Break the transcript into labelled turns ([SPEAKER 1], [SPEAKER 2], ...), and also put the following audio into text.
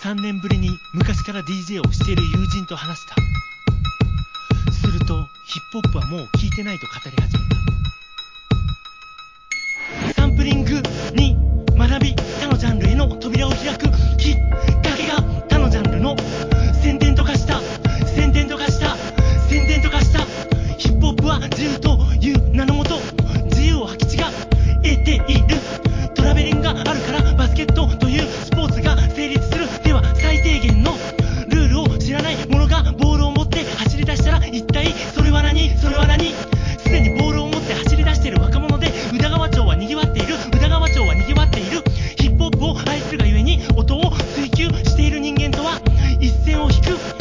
[SPEAKER 1] 3年ぶりに昔から DJ をしている友人と話した。するとヒップホップはもう聴いてないと語り始めた。サンプリングに学び、他のジャンルへの扉を開くきっ